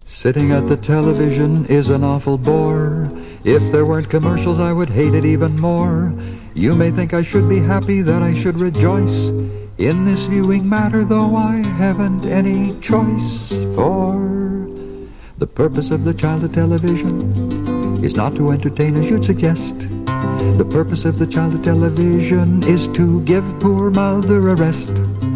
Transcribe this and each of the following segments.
Sitting at the television is an awful bore. If there weren't commercials, I would hate it even more. You may think I should be happy, that I should rejoice in this viewing matter, though I haven't any choice. For the purpose of the child of television is not to entertain as you'd suggest. The purpose of the child of television is to give poor mother a rest.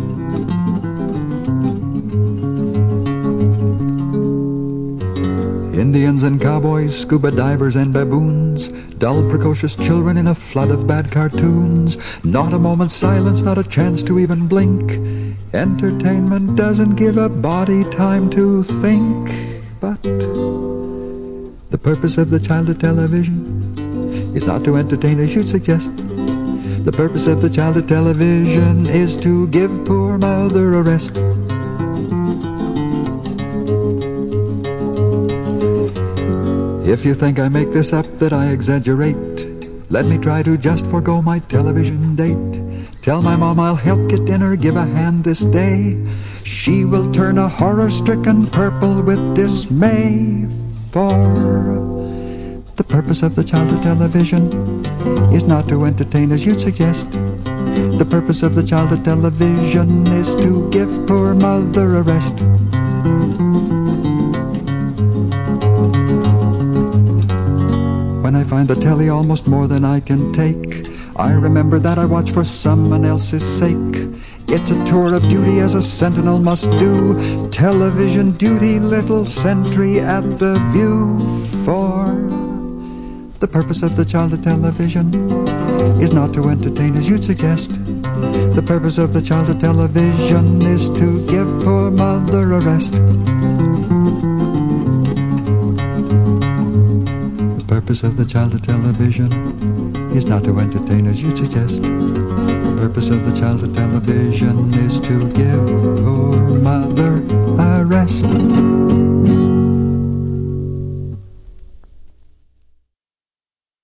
Indians and cowboys, scuba divers and baboons, dull, precocious children in a flood of bad cartoons. Not a moment's silence, not a chance to even blink. Entertainment doesn't give a body time to think. But the purpose of the child of television is not to entertain as you'd suggest. The purpose of the child of television is to give poor mother a rest. If you think I make this up, that I exaggerate, let me try to just forgo my television date. Tell my mom I'll help get dinner, give a hand this day. She will turn a horror-stricken purple with dismay. For the purpose of the child of television is not to entertain as you'd suggest. The purpose of the child of television is to give poor mother a rest. When I find the telly almost more than I can take, I remember that I watch for someone else's sake. It's a tour of duty as a sentinel must do. Television duty, little sentry at the view. For the purpose of the child of television is not to entertain as you'd suggest. The purpose of the child of television is to give poor mother a rest. The purpose of the child of television is not to entertain as you suggest. The purpose of the child of television is to give poor mother a rest.